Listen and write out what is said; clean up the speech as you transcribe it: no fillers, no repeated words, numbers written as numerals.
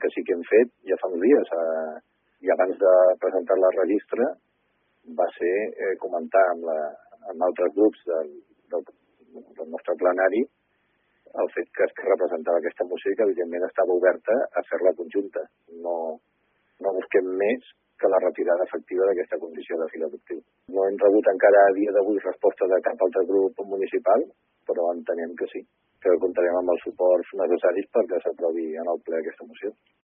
que sí que hem fet ja fa uns dies, i abans de presentar-la al registre, va ser comentar amb altres grups del nostre plenari el fet que es representava aquesta moció i que evidentment estava oberta a fer-la conjunta. No busquem més que la retirada efectiva d'aquesta condició de fil adoptiu. No hem rebut encara a dia d'avui resposta de cap altre grup municipal, però entenem que sí, que comptarem amb els suports necessaris perquè s'aprovi en el ple aquesta moció.